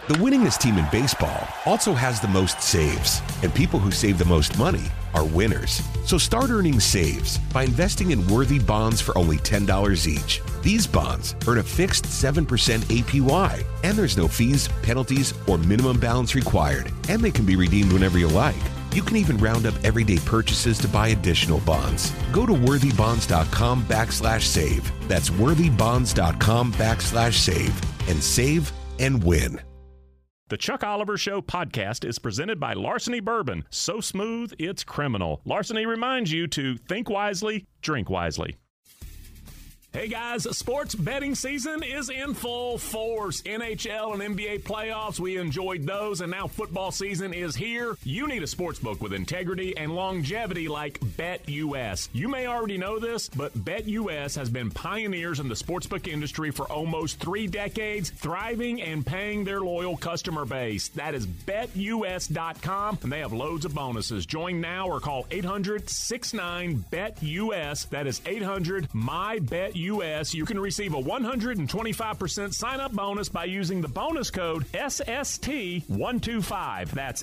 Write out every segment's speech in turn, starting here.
The winningest team in baseball also has the most saves, and people who save the most money are winners. So start earning saves by investing in Worthy bonds for only $10 each. These bonds earn a fixed 7% APY, and there's no fees, penalties, or minimum balance required, and they can be redeemed whenever you like. You can even round up everyday purchases to buy additional bonds. Go to worthybonds.com/save. That's worthybonds.com/save and save and win. The Chuck Oliver Show podcast is presented by Larceny Bourbon. So smooth, it's criminal. Larceny reminds you to think wisely, drink wisely. Hey guys, sports betting season is in full force. NHL and NBA playoffs, we enjoyed those, and now football season is here. You need a sportsbook with integrity and longevity like BetUS. You may already know this, but BetUS has been pioneers in the sportsbook industry for almost 3 decades, thriving and paying their loyal customer base. That is BetUS.com, and they have loads of bonuses. Join now or call 800-69-BET-US. That is 800-MY-BET-US. You can receive a 125% sign-up bonus by using the bonus code SST125. That's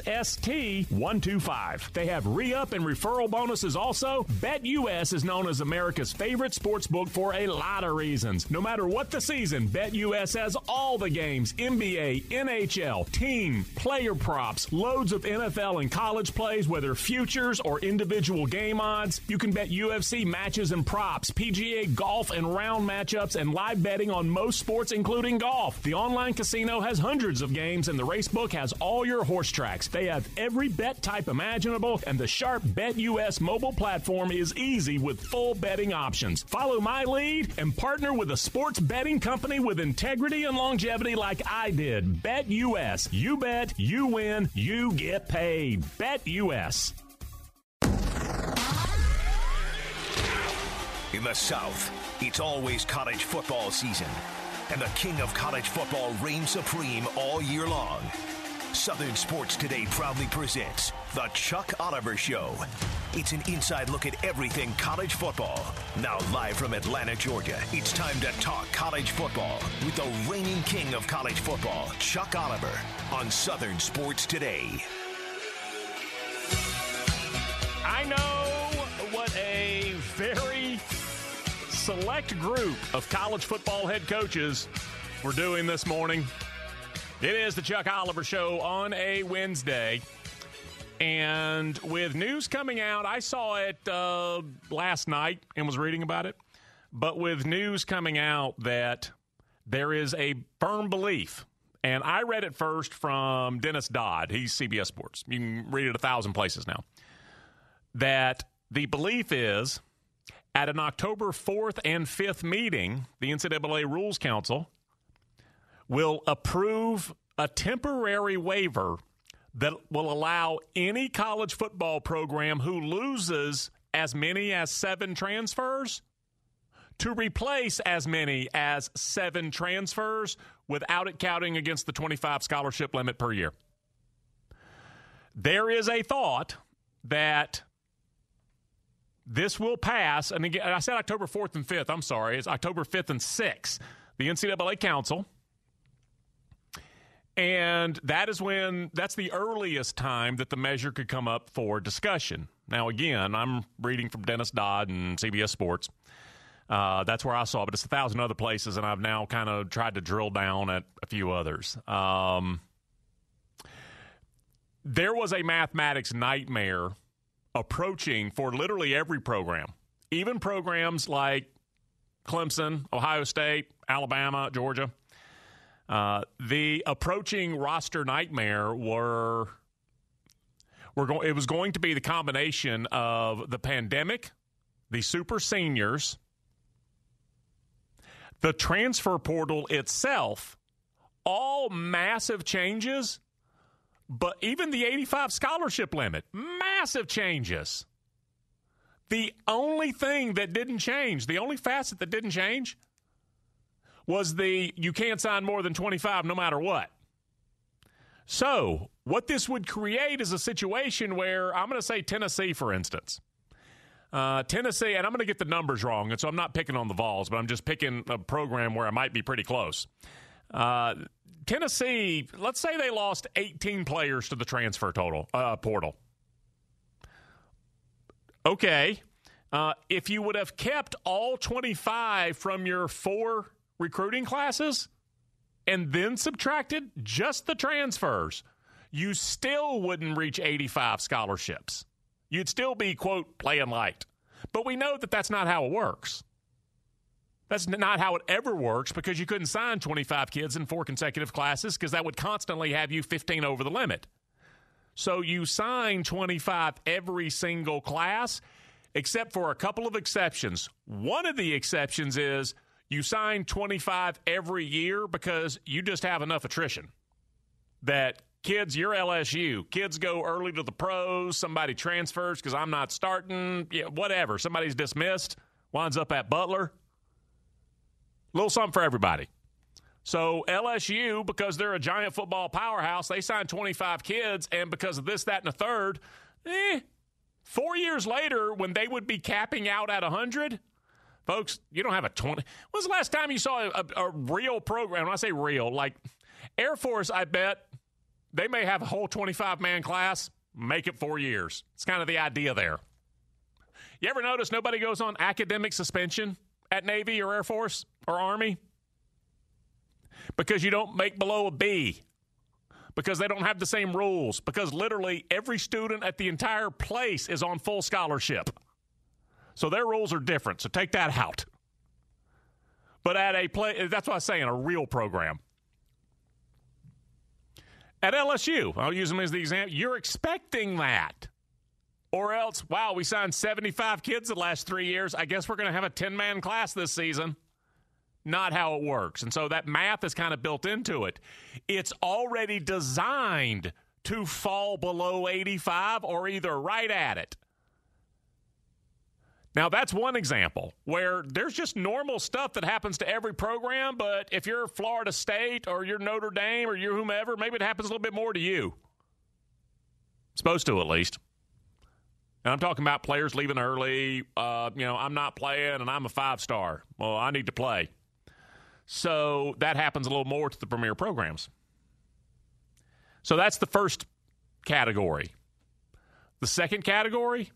SST125. They have re-up and referral bonuses also. BetUS is known as America's favorite sports book for a lot of reasons. No matter what the season, BetUS has all the games, NBA, NHL, team, player props, loads of NFL and college plays, whether futures or individual game odds. You can bet UFC matches and props, PGA golf and round matchups, and live betting on most sports, including golf. The online casino has hundreds of games, and the racebook has all your horse tracks. They have every bet type imaginable, and the sharp BetUS mobile platform is easy with full betting options. Follow my lead and partner with a sports betting company with integrity and longevity like I did. BetUS. You bet, you win, you get paid. BetUS. In the South, it's always college football season, and the king of college football reigns supreme all year long. Southern Sports Today proudly presents The Chuck Oliver Show. It's an inside look at everything college football. Now live from Atlanta, Georgia, it's time to talk college football with the reigning king of college football, Chuck Oliver, on Southern Sports Today. I know what a very select group of college football head coaches we're doing this morning. It is the Chuck Oliver Show on a Wednesday. And with news coming out, I saw it last night and was reading about it. But with news coming out that there is a firm belief, and I read it first from Dennis Dodd. He's CBS Sports. You can read it 1,000 places now. That the belief is, at an October 4th and 5th meeting, the NCAA Rules Council will approve a temporary waiver that will allow any college football program who loses as many as 7 transfers to replace as many as 7 transfers without it counting against the 25 scholarship limit per year. There is a thought that this will pass, and again, I said October 4th and 5th. I'm sorry. It's October 5th and 6th. The NCAA Council. And that's the earliest time that the measure could come up for discussion. Now, again, I'm reading from Dennis Dodd and CBS Sports. That's where I saw it, but it's 1,000 other places, and I've now kind of tried to drill down at a few others. There was a mathematics nightmare approaching for literally every program, even programs like Clemson, Ohio State, Alabama, Georgia. The approaching roster nightmare it was going to be the combination of the pandemic, the super seniors, the transfer portal itself, all massive changes. But even the 85 scholarship limit, massive changes. The only thing that didn't change, the only facet that didn't change was you can't sign more than 25 no matter what. So what this would create is a situation where, I'm going to say Tennessee, for instance. Tennessee, and I'm going to get the numbers wrong, and so I'm not picking on the Vols, but I'm just picking a program where I might be pretty close. Tennessee, let's say they lost 18 players to the transfer portal. Okay. If you would have kept all 25 from your 4 recruiting classes and then subtracted just the transfers, you still wouldn't reach 85 scholarships. You'd still be, quote, playing light. But we know that that's not how it works. That's not how it ever works, because you couldn't sign 25 kids in 4 consecutive classes, because that would constantly have you 15 over the limit. So you sign 25 every single class, except for a couple of exceptions. One of the exceptions is you sign 25 every year because you just have enough attrition that kids, you're LSU. Kids go early to the pros. Somebody transfers because I'm not starting. Yeah, whatever. Somebody's dismissed, winds up at Butler. A little something for everybody. So LSU, because they're a giant football powerhouse, they signed 25 kids, and because of this, that, and a third, 4 years later, when they would be capping out at 100, folks, you don't have a 20. When's the last time you saw a real program? When I say real, like Air Force, I bet they may have a whole 25-man class, make it 4 years. It's kind of the idea there. You ever notice nobody goes on academic suspension at Navy or Air Force or Army? Because you don't make below a B. Because they don't have the same rules. Because literally every student at the entire place is on full scholarship. So their rules are different. So take that out. But at that's what I was saying, a real program. At LSU, I'll use them as the example, you're expecting that. Or else, wow, we signed 75 kids the last 3 years. I guess we're going to have a 10-man class this season. Not how it works. And so that math is kind of built into it. It's already designed to fall below 85 or either right at it. Now, that's one example where there's just normal stuff that happens to every program, but if you're Florida State or you're Notre Dame or you're whomever, maybe it happens a little bit more to you. Supposed to, at least. And I'm talking about players leaving early. I'm not playing and I'm a 5-star. Well, I need to play. So that happens a little more to the premier programs. So that's the first category. The second category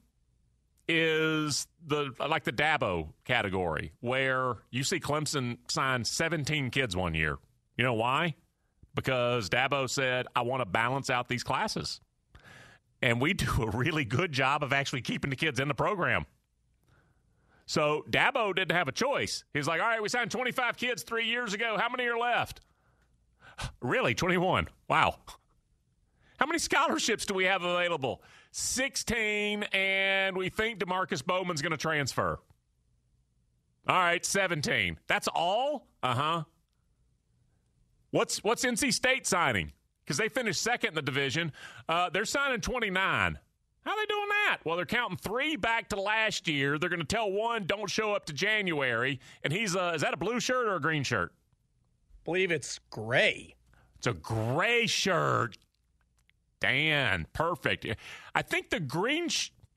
is the Dabo category, where you see Clemson sign 17 kids one year. You know why? Because Dabo said, I want to balance out these classes. And we do a really good job of actually keeping the kids in the program. So Dabo didn't have a choice. He's like, all right, we signed 25 kids 3 years ago. How many are left? Really, 21. Wow. How many scholarships do we have available? 16, and we think DeMarcus Bowman's going to transfer. All right, 17. That's all? Uh-huh. What's NC State signing? Because they finished second in the division. They're signing 29. How are they doing that? Well, they're counting 3 back to last year. They're going to tell 1, don't show up to January. And he's is that a blue shirt or a green shirt? I believe it's gray. It's a gray shirt. Dan, perfect. I think the green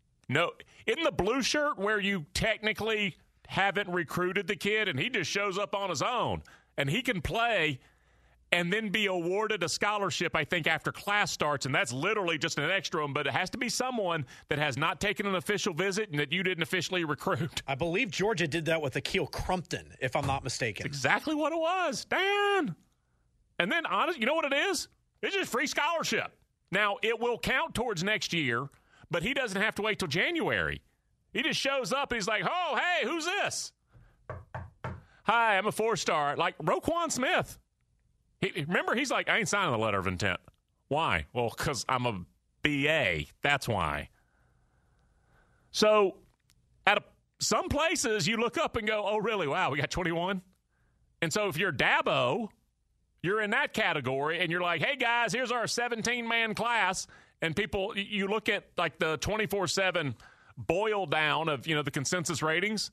in the blue shirt where you technically haven't recruited the kid and he just shows up on his own and he can play and then be awarded a scholarship, I think, after class starts, and that's literally just an extra one, but it has to be someone that has not taken an official visit and that you didn't officially recruit. I believe Georgia did that with Akil Crumpton, if I'm not mistaken. That's exactly what it was, Dan. And then, honestly, you know what it is? It's just free scholarship. Now, it will count towards next year, but he doesn't have to wait till January. He just shows up, and he's like, oh, hey, who's this? Hi, I'm a 4-star. Like Roquan Smith. Remember, he's like, I ain't signing the letter of intent. Why? Well, because I'm a BA. That's why. So at some places, you look up and go, oh, really? Wow, we got 21? And so if you're Dabo, you're in that category, and you're like, hey, guys, here's our 17-man class. And people, you look at like the 24/7 boil down of, the consensus ratings.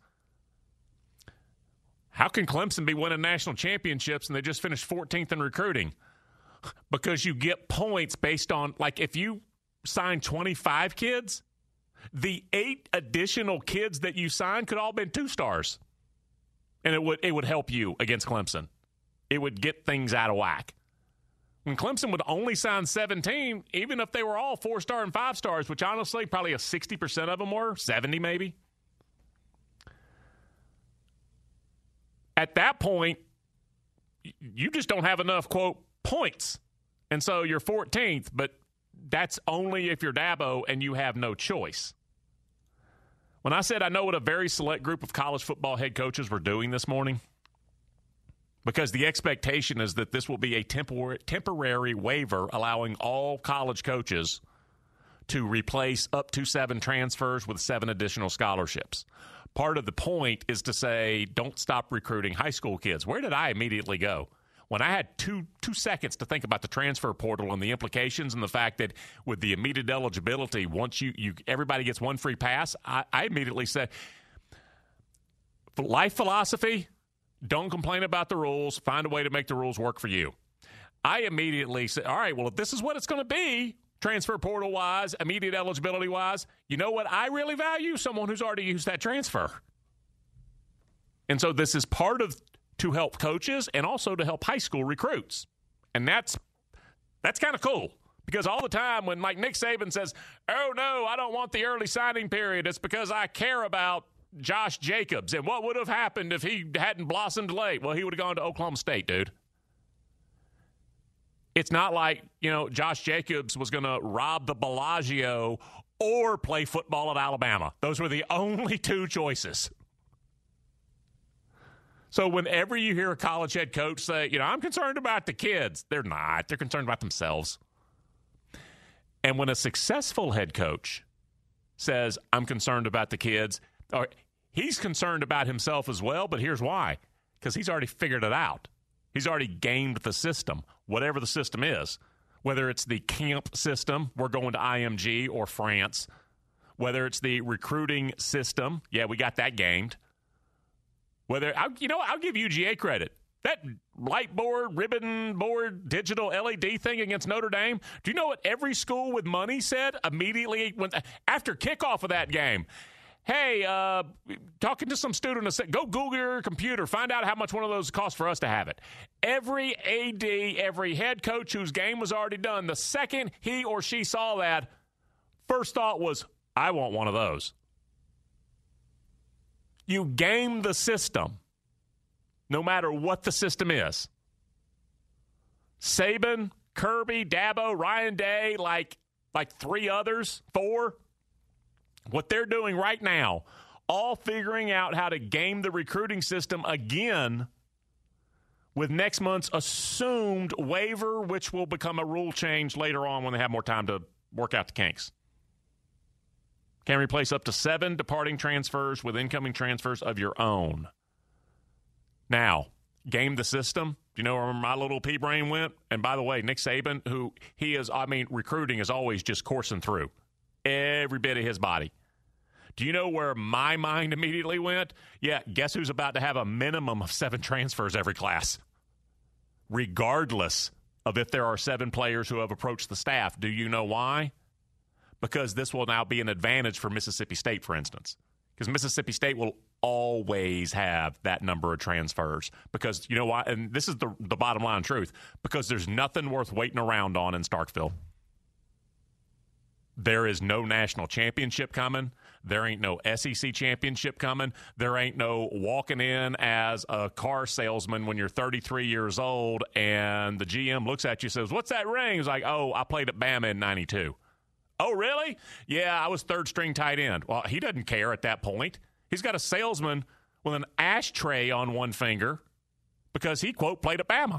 How can Clemson be winning national championships and they just finished 14th in recruiting? Because you get points based on, like, if you sign 25 kids, the 8 additional kids that you signed could all have been 2-stars. And it would help you against Clemson. It would get things out of whack. When Clemson would only sign 17, even if they were all 4-star and 5-stars, which honestly probably 60% of them were, 70 maybe. At that point, you just don't have enough, quote, points. And so you're 14th, but that's only if you're Dabo and you have no choice. When I said I know what a very select group of college football head coaches were doing this morning, because the expectation is that this will be a temporary waiver allowing all college coaches to replace up to 7 transfers with 7 additional scholarships. Part of the point is to say, don't stop recruiting high school kids. Where did I immediately go? When I had two seconds to think about the transfer portal and the implications and the fact that with the immediate eligibility, once everybody gets one free pass, I immediately said, life philosophy, don't complain about the rules. Find a way to make the rules work for you. I immediately said, all right, well, if this is what it's going to be, transfer portal-wise, immediate eligibility-wise, you know what I really value? Someone who's already used that transfer. And so this is part of to help coaches and also to help high school recruits. And that's kind of cool. Because all the time when Nick Saban says, oh, no, I don't want the early signing period, it's because I care about Josh Jacobs. And what would have happened if he hadn't blossomed late? Well, he would have gone to Oklahoma State, dude. It's not like, Josh Jacobs was going to rob the Bellagio or play football at Alabama. Those were the only 2 choices. So whenever you hear a college head coach say, I'm concerned about the kids, they're not. They're concerned about themselves. And when a successful head coach says, I'm concerned about the kids, he's concerned about himself as well, but here's why. Because he's already figured it out. He's already gamed the system, whatever the system is. Whether it's the camp system, we're going to IMG or France. Whether it's the recruiting system, we got that gamed. I'll give UGA credit. That light board, ribbon board, digital LED thing against Notre Dame, do you know what every school with money said immediately after kickoff of that game? Hey, talking to some student, go Google your computer, find out how much one of those costs for us to have it. Every AD, every head coach whose game was already done, the second he or she saw that, first thought was, I want one of those. You game the system, no matter what the system is. Saban, Kirby, Dabo, Ryan Day, like 3 others, 4. What they're doing right now, all figuring out how to game the recruiting system again with next month's assumed waiver, which will become a rule change later on when they have more time to work out the kinks. Can replace up to 7 departing transfers with incoming transfers of your own. Now, game the system. Do you know where my little pea brain went? And by the way, Nick Saban, recruiting is always just coursing through every bit of his body. Do you know where my mind immediately went? Yeah, guess who's about to have a minimum of 7 transfers every class? Regardless of if there are 7 players who have approached the staff. Do you know why? Because this will now be an advantage for Mississippi State, for instance. Because Mississippi State will always have that number of transfers. Because, you know why? And this is the bottom line truth. Because there's nothing worth waiting around on in Starkville. There is no national championship coming. There ain't no SEC championship coming. There ain't no walking in as a car salesman when you're 33 years old and the GM looks at you and says, what's that ring? It's like, oh, I played at Bama in 92. Oh, really? Yeah, I was third-string tight end. Well, he doesn't care at that point. He's got a salesman with an ashtray on one finger because he, quote, played at Bama.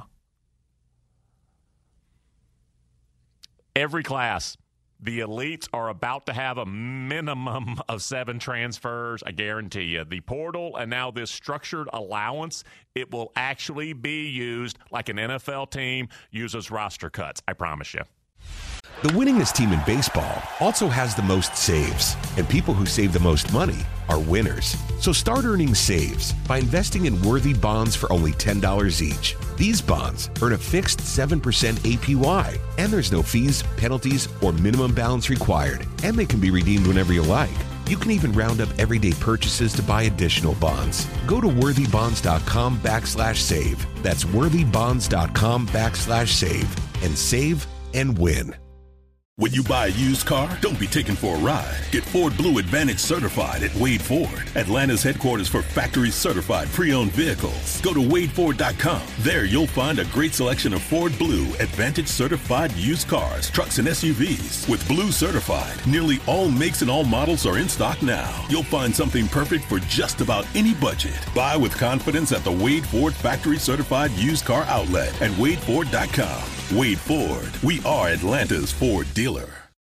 Every class, the elites are about to have a minimum of 7 transfers, I guarantee you. The portal and now this structured allowance, it will actually be used like an NFL team uses roster cuts, I promise you. The winningest team in baseball also has the most saves, and people who save the most money are winners. So start earning saves by investing in worthy bonds for only $10 each. These bonds earn a fixed 7% APY, and there's no fees, penalties, or minimum balance required, and they can be redeemed whenever you like. You can even round up everyday purchases to buy additional bonds. Go to worthybonds.com/save. That's worthybonds.com/save. and save and win. When you buy a used car, don't be taken for a ride. Get Ford Blue Advantage certified at Wade Ford, Atlanta's headquarters for factory certified pre-owned vehicles. Go to WadeFord.com. There you'll find a great selection of Ford Blue Advantage certified used cars, trucks, and SUVs. With Blue certified, nearly all makes and all models are in stock now. You'll find something perfect for just about any budget. Buy with confidence at the Wade Ford factory certified used car outlet at WadeFord.com. Wade Ford. We are Atlanta's Ford dealer.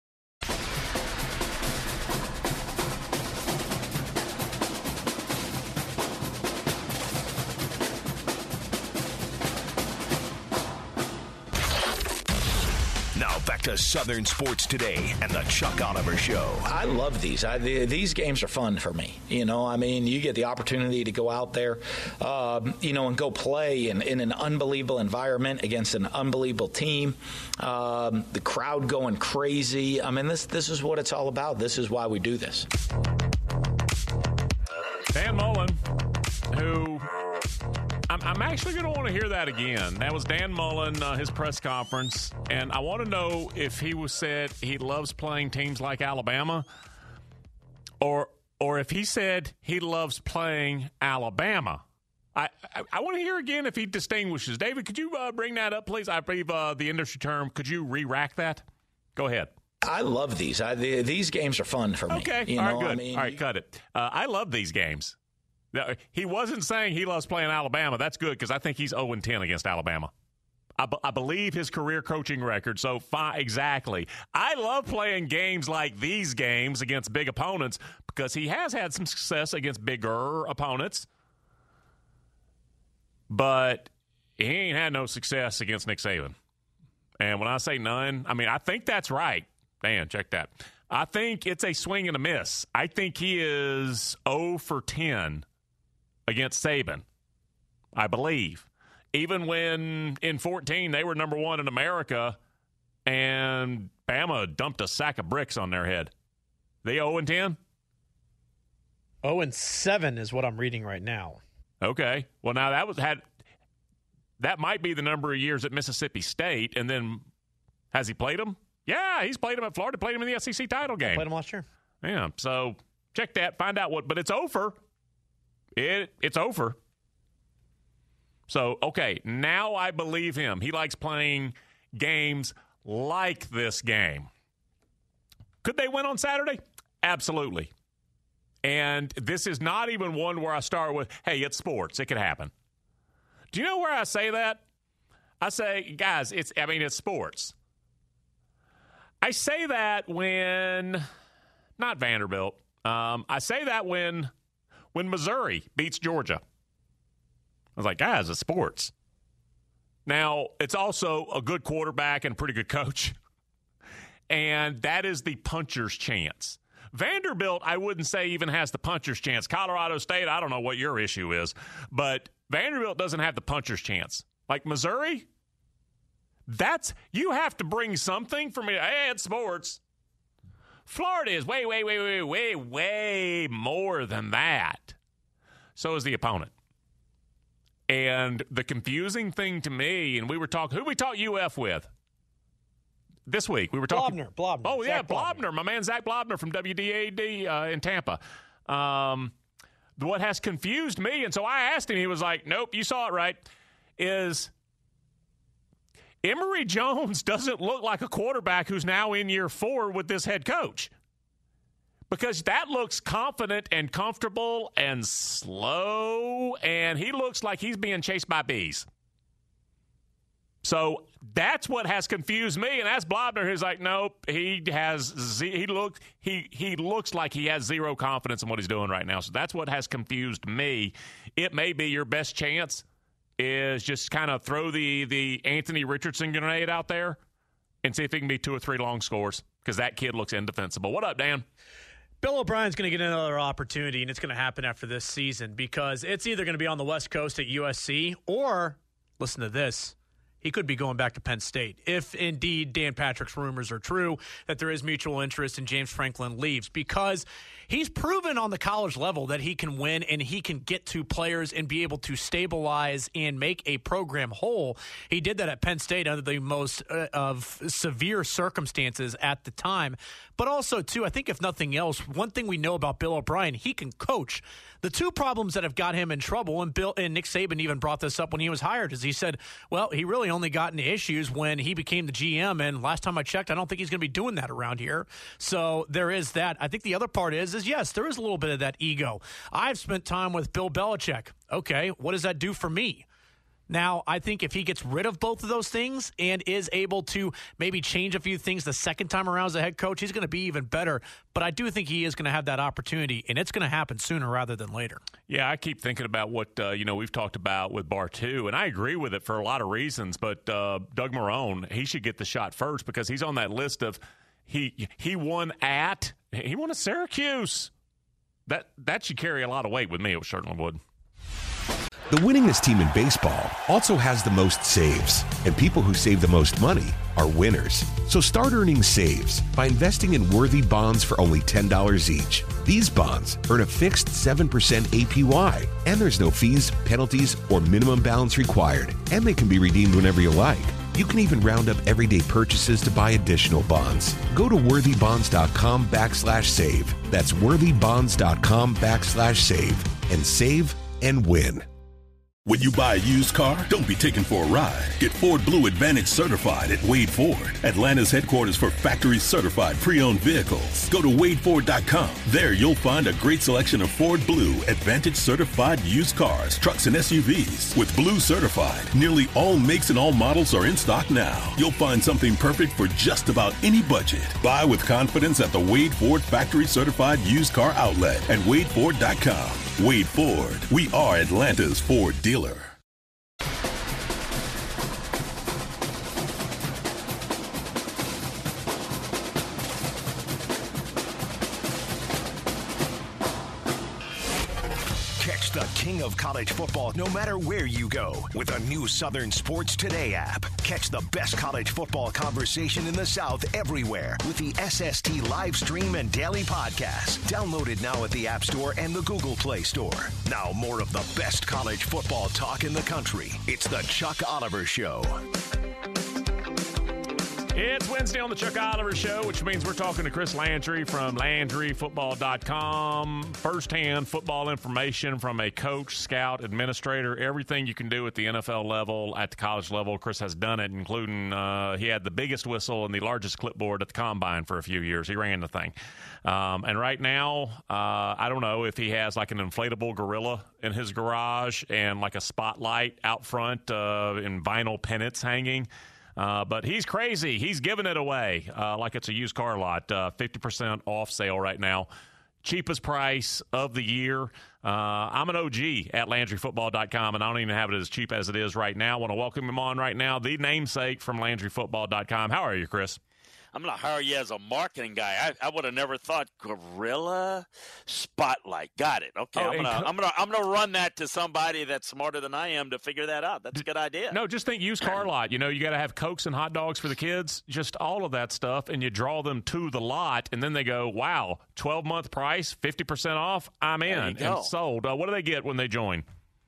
Now back to Southern Sports Today and the Chuck Oliver Show. I love these. These games are fun for me. You get the opportunity to go out there, and go play in an unbelievable environment against an unbelievable team. The crowd going crazy. This is what it's all about. This is why we do this. Dan Mullen, who I'm actually going to want to hear that again. That was Dan Mullen, his press conference, and I want to know if he said he loves playing teams like Alabama, or if he said he loves playing Alabama. I want to hear again if he distinguishes. David, could you bring that up, please? I believe the industry term. Could you re-rack that? Go ahead. I love these. These games are fun for me. Okay, all right, good. All right, cut it. I love these games. He wasn't saying he loves playing Alabama. That's good because I think he's 0-10 against Alabama. I believe his career coaching record. So, exactly. I love playing games like these games against big opponents because he has had some success against bigger opponents. But he ain't had no success against Nick Saban. And when I say none, I think that's right. Dan, check that. I think it's a swing and a miss. I think he is 0-10 against Saban, I believe. Even when in 2014 they were number one in America and Bama dumped a sack of bricks on their head. They 0-10? 0-7 is what I'm reading right now. Okay. Well, now that might be the number of years at Mississippi State, and then has he played them? Yeah, he's played them at Florida, played them in the SEC title game. Played them last year. Yeah, so check that, find out but it's over. It's over. So, okay, now I believe him. He likes playing games like this game. Could they win on Saturday? Absolutely. And this is not even one where I start with, hey, it's sports. It could happen. Do you know where I say that? I say, guys, it's sports. I say that when, not Vanderbilt, I say that when Missouri beats Georgia. I was like, guys, it's sports. Now, it's also a good quarterback and a pretty good coach. And that is the puncher's chance. Vanderbilt, I wouldn't say even has the puncher's chance. Colorado State, I don't know what your issue is, but Vanderbilt doesn't have the puncher's chance. Like Missouri, you have to bring something for me. Hey, it's sports. Florida is way more than that. So is the opponent. And the confusing thing to me, and we were talking, who we talked UF with this week? We were talking Blobner. Oh, yeah, Blobner. My man Zach Blobner from WDAD in Tampa. What has confused me, and so I asked him, he was like, nope, you saw it right, is Emory Jones doesn't look like a quarterback who's now in year 4 with this head coach. Because that looks confident and comfortable and slow, and he looks like he's being chased by bees. So that's what has confused me, and that's Blobner who's like, nope, he looks like he has zero confidence in what he's doing right now. So that's what has confused me. It may be your best chance is just kind of throw the Anthony Richardson grenade out there and see if it can be 2 or 3 long scores because that kid looks indefensible. What up, Dan? Bill O'Brien's going to get another opportunity, and it's going to happen after this season because it's either going to be on the West Coast at USC or, listen to this, he could be going back to Penn State if indeed Dan Patrick's rumors are true that there is mutual interest and James Franklin leaves, because he's proven on the college level that he can win and he can get to players and be able to stabilize and make a program whole. He did that at Penn State under the most of severe circumstances at the time. But also, too, I think if nothing else, one thing we know about Bill O'Brien, he can coach. The two problems that have got him in trouble, and Nick Saban even brought this up when he was hired, is he said, well, he really only got into issues when he became the GM, and last time I checked, I don't think he's going to be doing that around here. So there is that. I think the other part is yes, there is a little bit of that ego. I've spent time with Bill Belichick. Okay, what does that do for me? Now, I think if he gets rid of both of those things and is able to maybe change a few things the second time around as a head coach, he's going to be even better. But I do think he is going to have that opportunity, and it's going to happen sooner rather than later. Yeah, I keep thinking about what we've talked about with Bartu, and I agree with it for a lot of reasons. But Doug Marrone, he should get the shot first because he's on that list of he won at Syracuse. That should carry a lot of weight with me. It certainly would. The winningest team in baseball also has the most saves, and people who save the most money are winners. So start earning saves by investing in worthy bonds for only $10 each. These bonds earn a fixed 7% APY, and there's no fees, penalties, or minimum balance required, and they can be redeemed whenever you like. You can even round up everyday purchases to buy additional bonds. Go to worthybonds.com/save. That's worthybonds.com/save and save and win. When you buy a used car, don't be taken for a ride. Get Ford Blue Advantage certified at Wade Ford, Atlanta's headquarters for factory certified pre-owned vehicles. Go to wadeford.com. There you'll find a great selection of Ford Blue Advantage certified used cars, trucks, and SUVs. With Blue certified, nearly all makes and all models are in stock now. You'll find something perfect for just about any budget. Buy with confidence at the Wade Ford factory certified used car outlet at wadeford.com. Wade Ford, we are Atlanta's Ford dealer. Catch the king of college football no matter where you go with a new Southern Sports Today app. Catch the best college football conversation in the South everywhere with the SST live stream and daily podcast. Downloaded now at the App Store and the Google Play Store. Now more of the best college football talk in the country. It's the Chuck Oliver Show. It's Wednesday on the Chuck Oliver Show, which means we're talking to Chris Landry from LandryFootball.com. First-hand football information from a coach, scout, administrator, everything you can do at the NFL level, at the college level. Chris has done it, including he had the biggest whistle and the largest clipboard at the Combine for a few years. He ran the thing. And right now, I don't know if he has like an inflatable gorilla in his garage and like a spotlight out front in vinyl pennants hanging. But he's crazy. He's giving it away like it's a used car lot. 50% off sale right now. Cheapest price of the year. I'm an OG at LandryFootball.com, and I don't even have it as cheap as it is right now. I want to welcome him on right now, the namesake from LandryFootball.com. How are you, Chris? I'm going to hire you as a marketing guy. I would have never thought gorilla spotlight. Got it. Okay, I'm gonna run that to somebody that's smarter than I am to figure that out. That's a good idea. No, just think used car lot. You know, you got to have Cokes and hot dogs for the kids, just all of that stuff, and you draw them to the lot, and then they go, wow, 12-month price, 50% off, I'm in, and sold. What do they get when they join?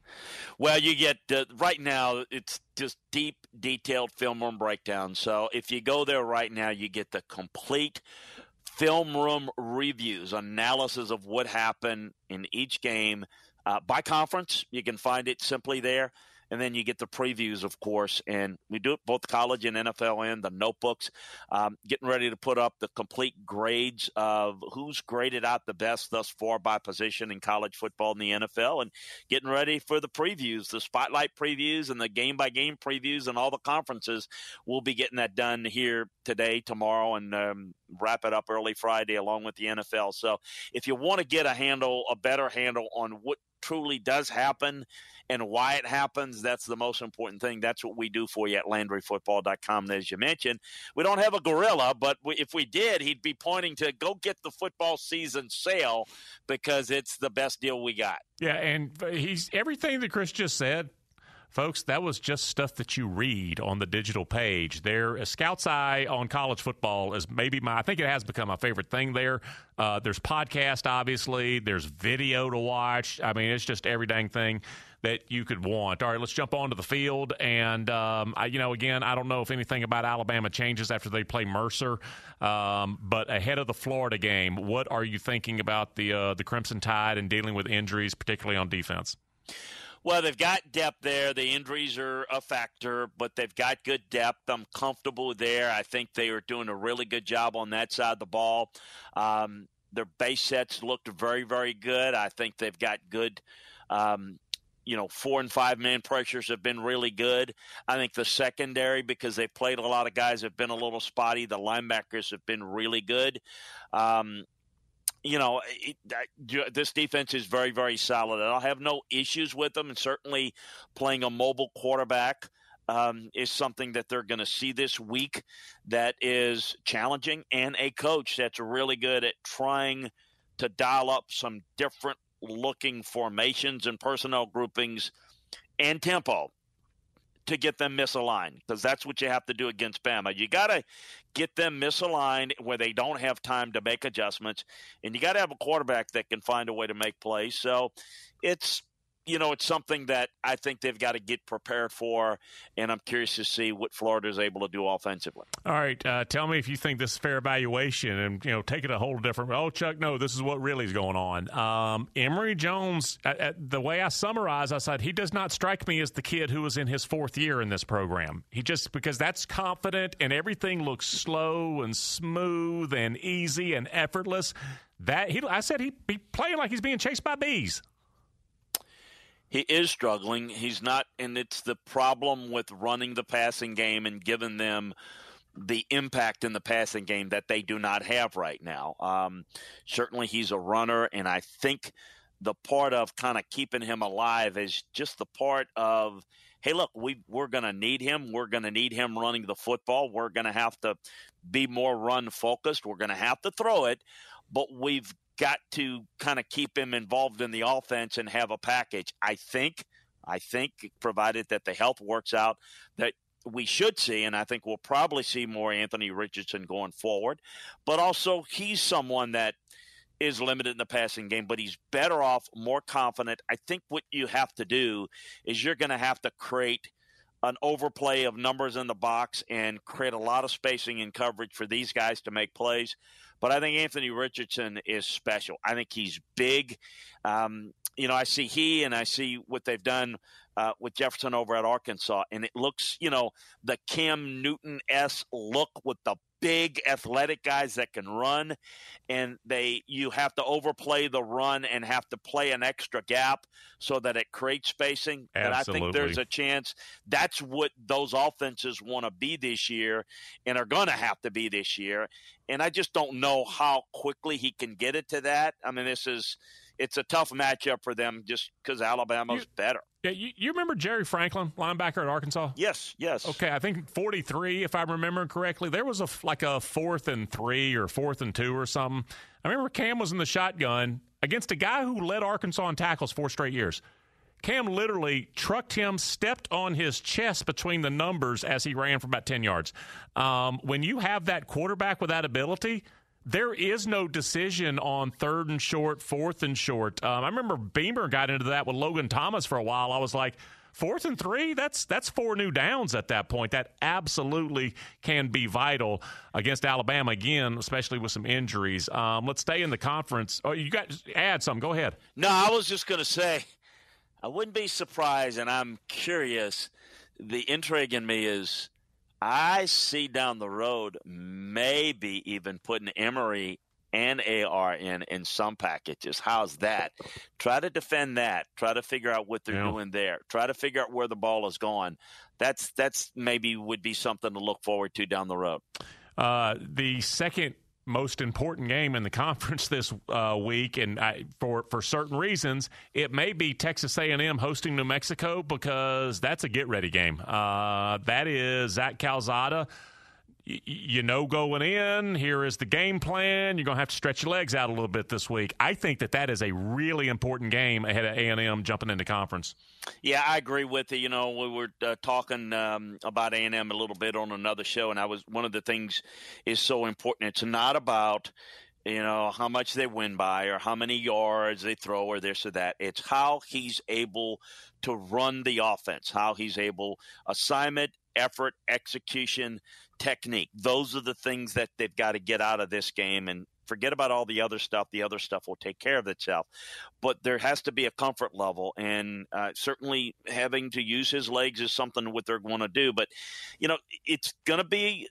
Well, you get right now, it's just deep, detailed film room breakdown. So if you go there right now, you get the complete film room reviews, analysis of what happened in each game by conference. You can find it simply there. And then you get the previews, of course, and we do it both college and NFL and the notebooks, getting ready to put up the complete grades of who's graded out the best thus far by position in college football and the NFL, and getting ready for the previews, the spotlight previews and the game-by-game previews and all the conferences. We'll be getting that done here today, tomorrow, and wrap it up early Friday along with the NFL. So if you want to get a better handle on what truly does happen and why it happens, that's the most important thing. That's what we do for you at LandryFootball.com. As you mentioned, we don't have a gorilla, but if we did, he'd be pointing to go get the football season sale because it's the best deal we got. Yeah, and he's everything that Chris just said, Folks, that was just stuff that you read on the digital page. A Scout's Eye on college football is maybe I think it has become my favorite thing there. There's podcast, obviously. There's video to watch. I mean, it's just every dang thing that you could want. All right, let's jump onto the field. And, again, I don't know if anything about Alabama changes after they play Mercer. But ahead of the Florida game, what are you thinking about the Crimson Tide and dealing with injuries, particularly on defense? Well, they've got depth there. The injuries are a factor, but they've got good depth. I'm comfortable there. I think they are doing a really good job on that side of the ball. Their base sets looked very, very good. I think they've got good 4 and 5 man pressures have been really good. I think the secondary, because they played a lot of guys, have been a little spotty. The linebackers have been really good. This defense is very, very solid. I'll have no issues with them, and certainly playing a mobile quarterback is something that they're going to see this week that is challenging, and a coach that's really good at trying to dial up some different looking formations and personnel groupings and tempo to get them misaligned, because that's what you have to do against Bama. You got to get them misaligned where they don't have time to make adjustments, and you got to have a quarterback that can find a way to make plays. So it's something that I think they've got to get prepared for, and I'm curious to see what Florida is able to do offensively. All right, tell me if you think this is fair evaluation, and take it a whole different. Oh, Chuck, no, this is what really is going on. Emory Jones, the way I summarize, I said he does not strike me as the kid who was in his 4th year in this program. Because that's confident and everything looks slow and smooth and easy and effortless. I said he'd be playing like he's being chased by bees. He is struggling. He's not, and it's the problem with running the passing game and giving them the impact in the passing game that they do not have right now. Certainly he's a runner, and I think the part of kind of keeping him alive is just the part of, hey, look, we're going to need him. We're going to need him running the football. We're going to have to be more run-focused. We're going to have to throw it, but we've got to kind of keep him involved in the offense and have a package. I think, provided that the health works out, that we should see, and I think we'll probably see more Anthony Richardson going forward. But also, he's someone that is limited in the passing game, but he's better off, more confident. I think what you have to do is you're going to have to create an overplay of numbers in the box and create a lot of spacing and coverage for these guys to make plays. But I think Anthony Richardson is special. I think he's big. I see what they've done with Jefferson over at Arkansas, and it looks, the Cam Newton-esque look with the big athletic guys that can run, and you have to overplay the run and have to play an extra gap so that it creates spacing. Absolutely. And I think there's a chance that's what those offenses want to be this year and are going to have to be this year. And I just don't know how quickly he can get it to that. I mean, it's a tough matchup for them just because Alabama's better. Yeah, you remember Jerry Franklin, linebacker at Arkansas? Yes. Okay, I think 43, if I remember correctly. There was a 4th and 3 or 4th and 2 or something. I remember Cam was in the shotgun against a guy who led Arkansas in tackles 4 straight years. Cam literally trucked him, stepped on his chest between the numbers as he ran for about 10 yards. When you have that quarterback with that ability, there is no decision on 3rd and short, 4th and short. I remember Beamer got into that with Logan Thomas for a while. I was like, 4th and 3, that's 4 new downs at that point. That absolutely can be vital against Alabama again, especially with some injuries. Let's stay in the conference. Oh, you got to add something. Go ahead. No, I was just going to say, I wouldn't be surprised, and I'm curious. The intrigue in me is I see down the road maybe even putting Emory and AR in some packages. How's that? Try to defend that. Try to figure out what they're doing there. Try to figure out where the ball is going. That's maybe would be something to look forward to down the road. The second most important game in the conference this week, and for certain reasons, it may be Texas A&M hosting New Mexico because that's a get-ready game. That is Zach Calzada. you know going in, here is the game plan. You're going to have to stretch your legs out a little bit this week. I think that is a really important game ahead of A&M jumping into conference. Yeah, I agree with you. You know, we were talking about A&M a little bit on another show, and one of the things is so important. It's not about, you know, how much they win by or how many yards they throw or this or that. It's how he's able to run the offense, how he's able assignment, effort, execution, technique. Those are the things that they've got to get out of this game, and forget about all the other stuff. The other stuff will take care of itself. But there has to be a comfort level, and certainly having to use his legs is something what they're going to do. But, you know, it's going to be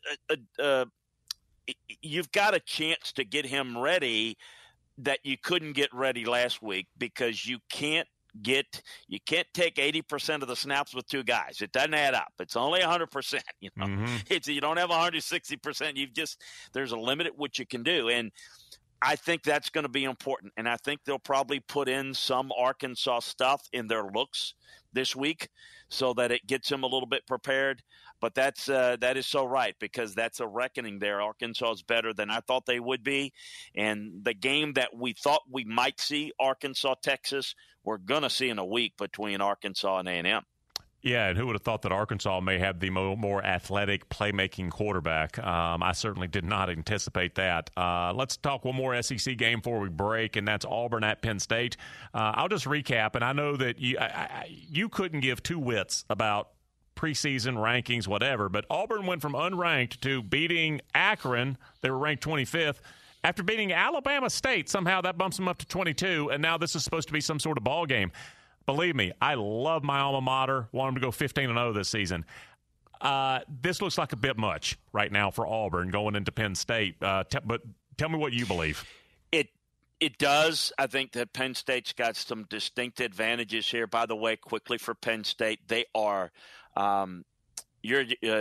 you've got a chance to get him ready that you couldn't get ready last week, because you can't take 80% of the snaps with two guys. It doesn't add up. It's only 100%. You know, you don't have 160%. There's a limit at what you can do, and I think that's going to be important. And I think they'll probably put in some Arkansas stuff in their looks this week so that it gets them a little bit prepared. But that is so right, because that's a reckoning there. Arkansas is better than I thought they would be. And the game that we thought we might see, Arkansas-Texas, we're going to see in a week between Arkansas and A&M. Yeah, and who would have thought that Arkansas may have the more athletic playmaking quarterback? I certainly did not anticipate that. Let's talk one more SEC game before we break, and that's Auburn at Penn State. I'll just recap, and I know that you couldn't give two wits about preseason rankings, whatever, but Auburn went from unranked to beating Akron. They were ranked 25th. After beating Alabama State, somehow that bumps them up to 22, and now this is supposed to be some sort of ball game. Believe me, I love my alma mater. Want them to go 15-0 this season. This looks like a bit much right now for Auburn going into Penn State. But tell me what you believe. It does. I think that Penn State's got some distinct advantages here. By the way, quickly for Penn State, they are you're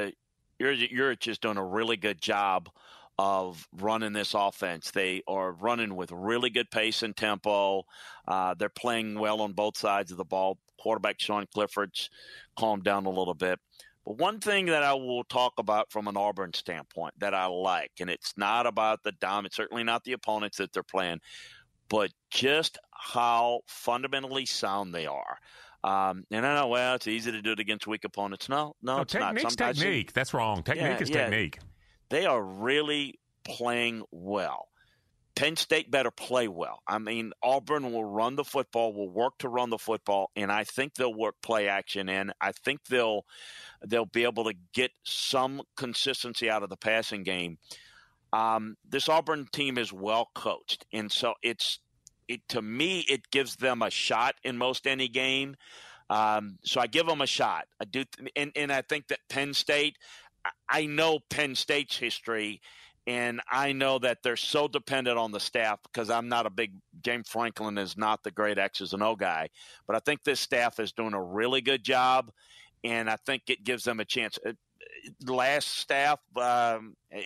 just doing a really good job of running this offense. They are running with really good pace and tempo. They're playing well on both sides of the ball. Quarterback Sean Clifford's calmed down a little bit. But one thing that I will talk about from an Auburn standpoint that I like, and it's not about the dominance, certainly not the opponents that they're playing, but just how fundamentally sound they are. And I know, well, it's easy to do it against weak opponents. No, it's not. Sometimes technique. That's wrong. Technique is technique. They are really playing well. Penn State better play well. I mean, Auburn will run the football, will work to run the football, and I think they'll work play action in. I think they'll be able to get some consistency out of the passing game. This Auburn team is well coached, and so to me, it gives them a shot in most any game. So I give them a shot. I do, and I think that Penn State. I know Penn State's history, and I know that they're so dependent on the staff, because I'm not a big – James Franklin is not the great X's and O guy. But I think this staff is doing a really good job, and I think it gives them a chance. Last staff, I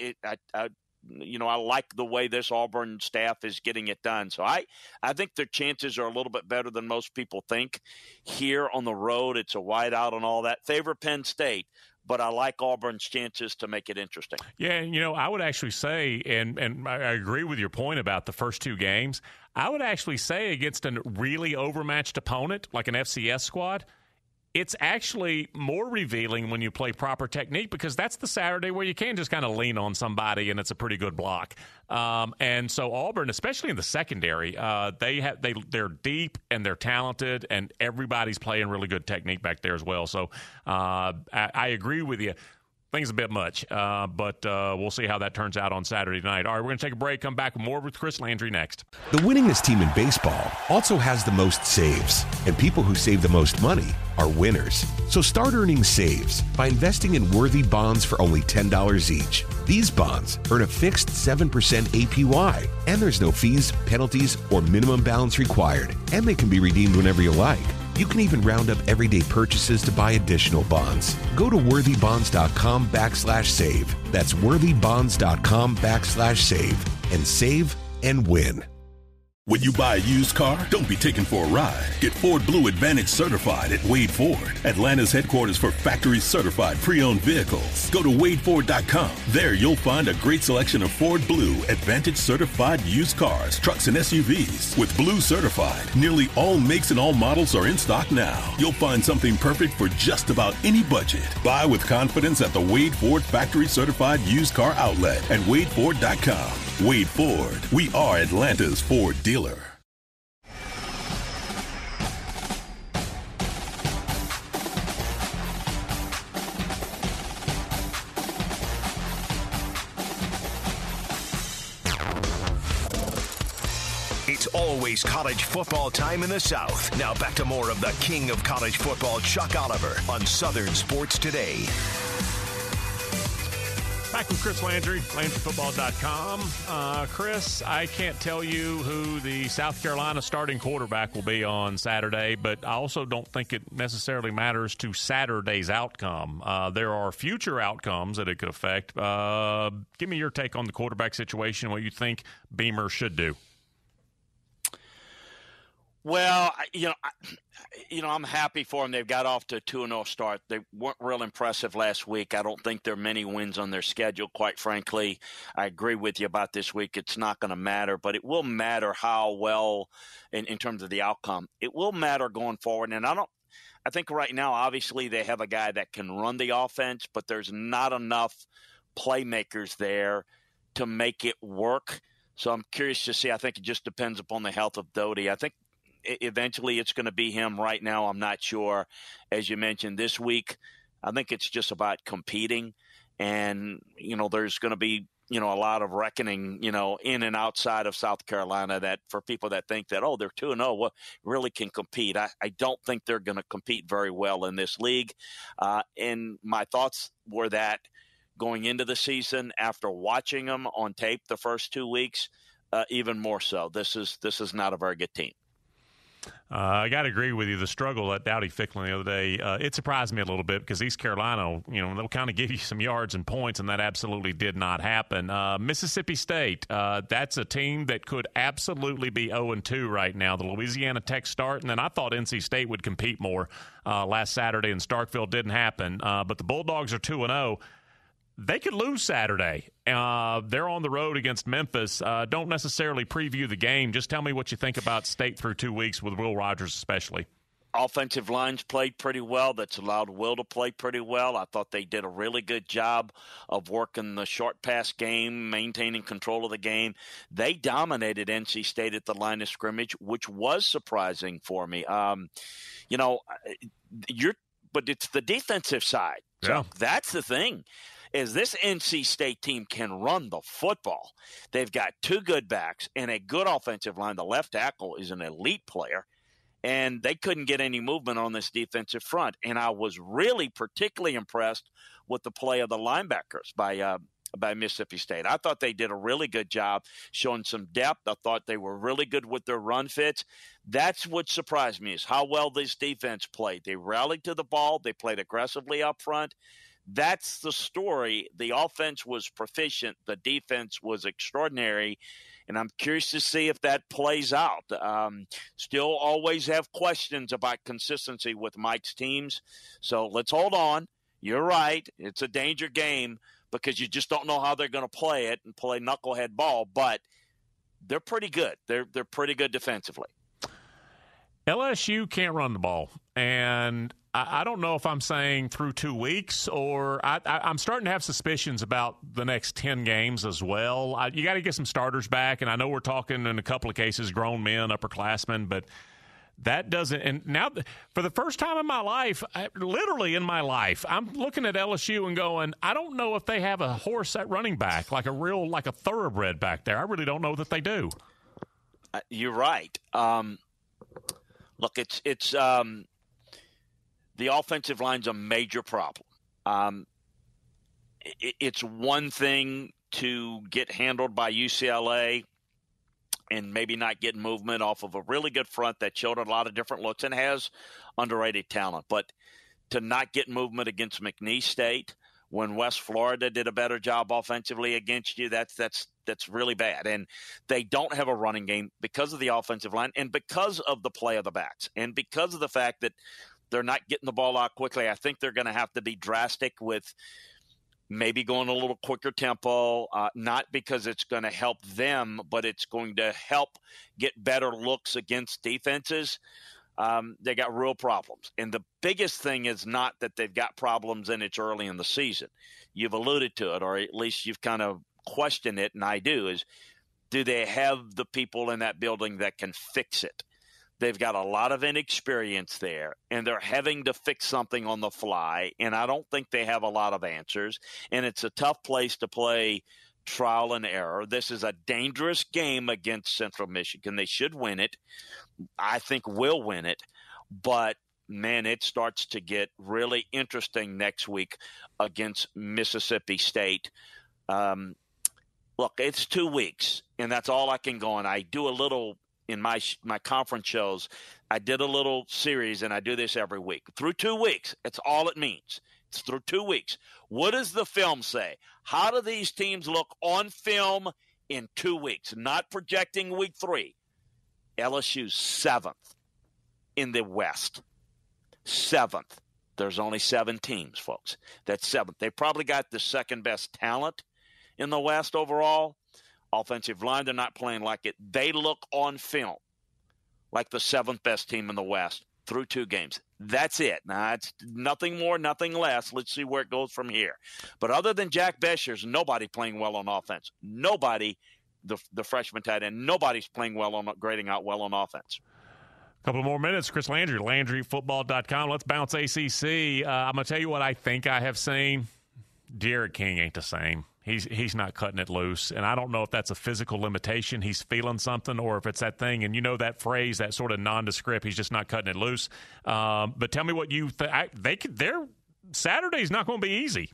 like the way this Auburn staff is getting it done. So I think their chances are a little bit better than most people think. Here on the road, it's a whiteout and all that. Favor Penn State. But I like Auburn's chances to make it interesting. Yeah, I would actually say, and I agree with your point about the first two games, I would actually say against a really overmatched opponent like an FCS squad, it's actually more revealing when you play proper technique, because that's the Saturday where you can just kind of lean on somebody and it's a pretty good block. And so Auburn, especially in the secondary, they're deep and they're talented, and everybody's playing really good technique back there as well. So I agree with you. Things a bit much, but we'll see how that turns out on Saturday night. All right, we're going to take a break, come back with more with Chris Landry next. The winningest team in baseball also has the most saves, and people who save the most money are winners. So start earning saves by investing in worthy bonds for only $10 each. These bonds earn a fixed 7% APY, and there's no fees, penalties, or minimum balance required, and they can be redeemed whenever you like. You can even round up everyday purchases to buy additional bonds. Go to worthybonds.com/save. That's worthybonds.com/save and save and win. When you buy a used car, don't be taken for a ride. Get Ford Blue Advantage certified at Wade Ford, Atlanta's headquarters for factory certified pre-owned vehicles. Go to wadeford.com. There you'll find a great selection of Ford Blue Advantage certified used cars, trucks, and SUVs. With Blue certified, nearly all makes and all models are in stock now. You'll find something perfect for just about any budget. Buy with confidence at the Wade Ford factory certified used car outlet at wadeford.com. Wade Ford. We are Atlanta's Ford dealer. It's always college football time in the South. Now back to more of the king of college football, Chuck Oliver, on Southern Sports Today. Back with Chris Landry, LandryFootball.com. Chris, I can't tell you who the South Carolina starting quarterback will be on Saturday, but I also don't think it necessarily matters to Saturday's outcome. There are future outcomes that it could affect. Give me your take on the quarterback situation, what you think Beamer should do. Well, I'm happy for them. They've got off to a 2-0 start. They weren't real impressive last week. I don't think there are many wins on their schedule, quite frankly. I agree with you about this week. It's not going to matter, but it will matter how well in terms of the outcome. It will matter going forward. And I think right now, obviously, they have a guy that can run the offense, but there's not enough playmakers there to make it work. So I'm curious to see. I think it just depends upon the health of Doty. I think eventually it's going to be him. Right now, I'm not sure. As you mentioned, this week, I think it's just about competing. And, there's going to be, a lot of reckoning, in and outside of South Carolina that for people that think that, they're 2-0, well, really can compete. I don't think they're going to compete very well in this league. And my thoughts were that going into the season, after watching them on tape the first 2 weeks, even more so. This is not a very good team. I got to agree with you. The struggle at Dowdy-Ficklin the other day, it surprised me a little bit because East Carolina, they'll kind of give you some yards and points, and that absolutely did not happen. Mississippi State, that's a team that could absolutely be 0-2 right now. The Louisiana Tech start, and then I thought NC State would compete more last Saturday, and Starkville didn't happen. But the Bulldogs are 2-0. They could lose Saturday. They're on the road against Memphis. Don't necessarily preview the game. Just tell me what you think about State through 2 weeks with Will Rogers especially. Offensive lines played pretty well. That's allowed Will to play pretty well. I thought they did a really good job of working the short pass game, maintaining control of the game. They dominated NC State at the line of scrimmage, which was surprising for me. But it's the defensive side. So yeah. That's the thing. Is this NC State team can run the football. They've got two good backs and a good offensive line. The left tackle is an elite player, and they couldn't get any movement on this defensive front. And I was really particularly impressed with the play of the linebackers by Mississippi State. I thought they did a really good job showing some depth. I thought they were really good with their run fits. That's what surprised me is how well this defense played. They rallied to the ball. They played aggressively up front. That's the story. The offense was proficient. The defense was extraordinary. And I'm curious to see if that plays out. Still always have questions about consistency with Mike's teams. So let's hold on. You're right. It's a danger game because you just don't know how they're going to play it and play knucklehead ball. But they're pretty good. They're pretty good defensively. LSU can't run the ball. And I don't know if I'm saying through 2 weeks or I'm starting to have suspicions about the next 10 games as well. You got to get some starters back, and I know we're talking in a couple of cases grown men, upperclassmen, but that doesn't – and now for the first time in my life, literally in my life, I'm looking at LSU and going, I don't know if they have a horse at running back, like a thoroughbred back there. I really don't know that they do. You're right. Look, it's the offensive line's a major problem. It's one thing to get handled by UCLA and maybe not get movement off of a really good front that showed a lot of different looks and has underrated talent. But to not get movement against McNeese State when West Florida did a better job offensively against you, that's really bad. And they don't have a running game because of the offensive line and because of the play of the backs and because of the fact that they're not getting the ball out quickly. I think they're going to have to be drastic with maybe going a little quicker tempo, not because it's going to help them, but it's going to help get better looks against defenses. They got real problems. And the biggest thing is not that they've got problems and it's early in the season. You've alluded to it, or at least you've kind of questioned it, and I do they have the people in that building that can fix it? They've got a lot of inexperience there, and they're having to fix something on the fly, and I don't think they have a lot of answers, and it's a tough place to play trial and error. This is a dangerous game against Central Michigan. They should win it. I think we'll win it, but man, it starts to get really interesting next week against Mississippi State. Look, it's 2 weeks, and that's all I can go on. I do a little in my conference shows. I did a little series, and I do this every week. Through 2 weeks, it's all it means. It's through 2 weeks. What does the film say? How do these teams look on film in 2 weeks? Not projecting week 3. LSU's 7th in the West. 7th. There's only 7 teams, folks. That's 7th. They probably got the second best talent in the West overall. Offensive line, they're not playing like it. They look on film like the 7th best team in the West through 2 games. That's it. Now, it's nothing more, nothing less. Let's see where it goes from here. But other than Jack Beshears, nobody playing well on offense. Nobody, the freshman tight end, nobody's playing well on grading out well on offense. A couple more minutes. Chris Landry, LandryFootball.com. Let's bounce ACC. I'm going to tell you what I think I have seen. D'Eriq King ain't the same. He's not cutting it loose, and I don't know if that's a physical limitation. He's feeling something, or if it's that thing. And you know that phrase, that sort of nondescript. He's just not cutting it loose. But tell me what you think. Their Saturday's not going to be easy.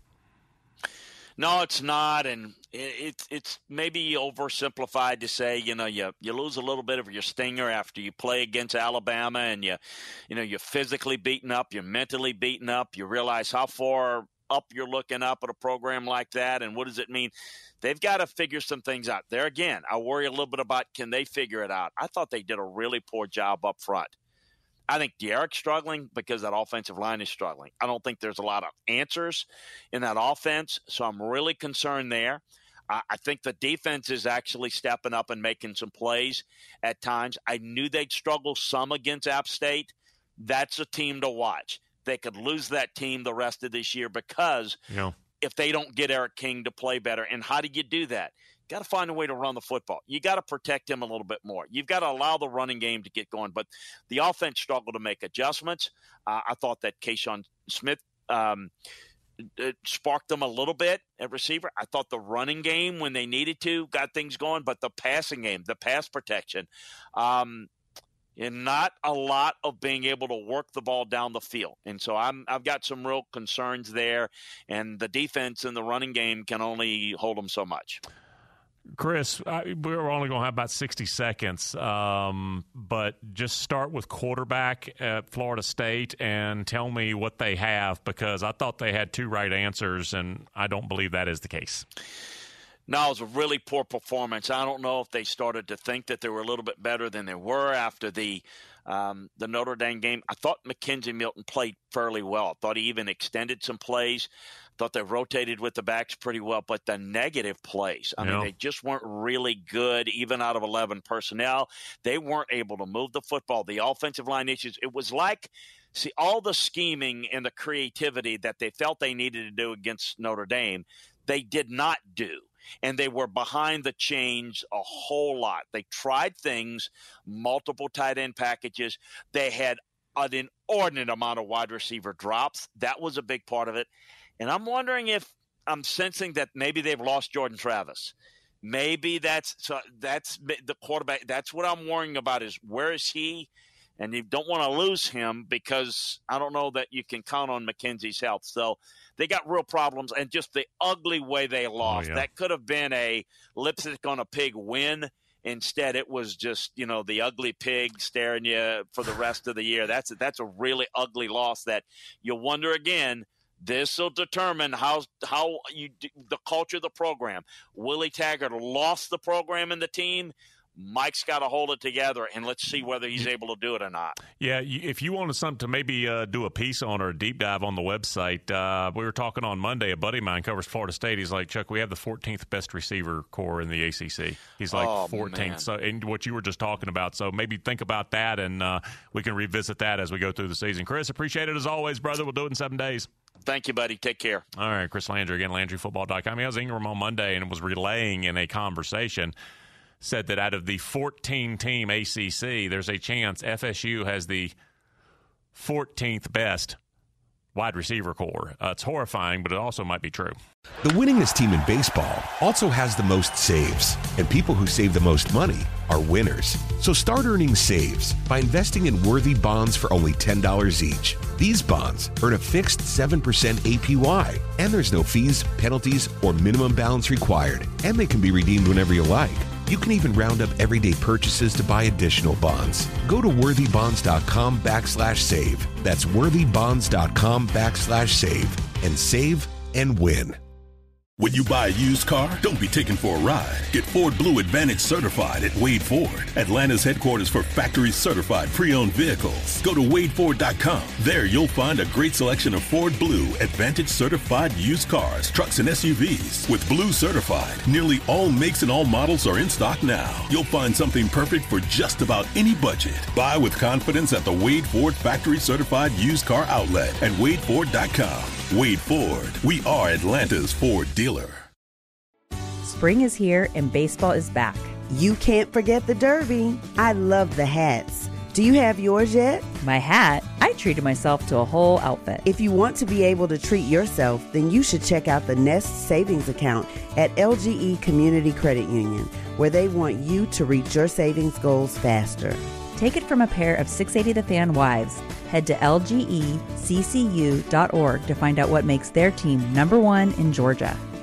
No, it's not, and it's maybe oversimplified to say you lose a little bit of your stinger after you play against Alabama, and you're physically beaten up, you're mentally beaten up. You realize how far up you're looking up at a program like that, and what does it mean? They've got to figure some things out. There again, I worry a little bit about can they figure it out. I thought they did a really poor job up front. I think D'Eriq's struggling because that offensive line is struggling. I don't think there's a lot of answers in that offense, so I'm really concerned there. I think the defense is actually stepping up and making some plays at times. I knew they'd struggle some against App State. That's a team to watch. They could lose that team the rest of this year because if they don't get D'Eriq King to play better. And how do you do that? You got to find a way to run the football. You got to protect him a little bit more. You've got to allow the running game to get going. But the offense struggled to make adjustments. I thought that Keyshawn Smith sparked them a little bit at receiver. I thought the running game, when they needed to, got things going. But the passing game, the pass protection, and not a lot of being able to work the ball down the field. And so I've got some real concerns there, and the defense and the running game can only hold them so much. Chris, we're only going to have about 60 seconds, but just start with quarterback at Florida State and tell me what they have, because I thought they had 2 right answers, and I don't believe that is the case. No, it was a really poor performance. I don't know if they started to think that they were a little bit better than they were after the Notre Dame game. I thought McKenzie Milton played fairly well. I thought he even extended some plays. Thought they rotated with the backs pretty well, but the negative plays, I mean, they just weren't really good, even out of 11 personnel. They weren't able to move the football. The offensive line issues, it was like, all the scheming and the creativity that they felt they needed to do against Notre Dame, they did not do. And they were behind the chains a whole lot. They tried things, multiple tight end packages. They had an inordinate amount of wide receiver drops. That was a big part of it. And I'm wondering if I'm sensing that maybe they've lost Jordan Travis. Maybe that's the quarterback. That's what I'm worrying about, is where is he? And you don't want to lose him, because I don't know that you can count on McKenzie's health. So they got real problems, and just the ugly way they lost. That could have been a lipstick on a pig win. Instead, it was just, the ugly pig staring you for the rest of the year. That's a really ugly loss that you wonder again, This will determine how the culture of the program. Willie Taggart lost the program and the team. Mike's got to hold it together, and let's see whether he's able to do it or not. Yeah, if you wanted something to maybe do a piece on or a deep dive on the website, we were talking on Monday. A buddy of mine covers Florida State. He's like, Chuck, we have the 14th best receiver core in the ACC. He's like 14th. Man. So, and what you were just talking about. So maybe think about that, and we can revisit that as we go through the season. Chris, appreciate it as always, brother. We'll do it in 7 days. Thank you, buddy. Take care. All right, Chris Landry, again, LandryFootball.com. He was Ingram on Monday and was relaying in a conversation. Said that out of the 14-team ACC, there's a chance FSU has the 14th best wide receiver core. It's horrifying, but it also might be true. The winningest team in baseball also has the most saves, and people who save the most money are winners. So start earning saves by investing in worthy bonds for only $10 each. These bonds earn a fixed 7% APY, and there's no fees, penalties, or minimum balance required, and they can be redeemed whenever you like. You can even round up everyday purchases to buy additional bonds. Go to worthybonds.com/save. That's worthybonds.com/save and save and win. When you buy a used car, don't be taken for a ride. Get Ford Blue Advantage certified at Wade Ford, Atlanta's headquarters for factory certified pre-owned vehicles. Go to wadeford.com. There you'll find a great selection of Ford Blue Advantage certified used cars, trucks, and SUVs. With Blue certified, nearly all makes and all models are in stock now. You'll find something perfect for just about any budget. Buy with confidence at the Wade Ford factory certified used car outlet at wadeford.com. Wade Ford. We are Atlanta's Ford dealer. Spring is here and baseball is back. You can't forget the Derby. I love the hats. Do you have yours yet? My hat? I treated myself to a whole outfit. If you want to be able to treat yourself, then you should check out the Nest Savings Account at LGE Community Credit Union, where they want you to reach your savings goals faster. Take it from a pair of 680 The Fan wives. Head to lgeccu.org to find out what makes their team #1 in Georgia.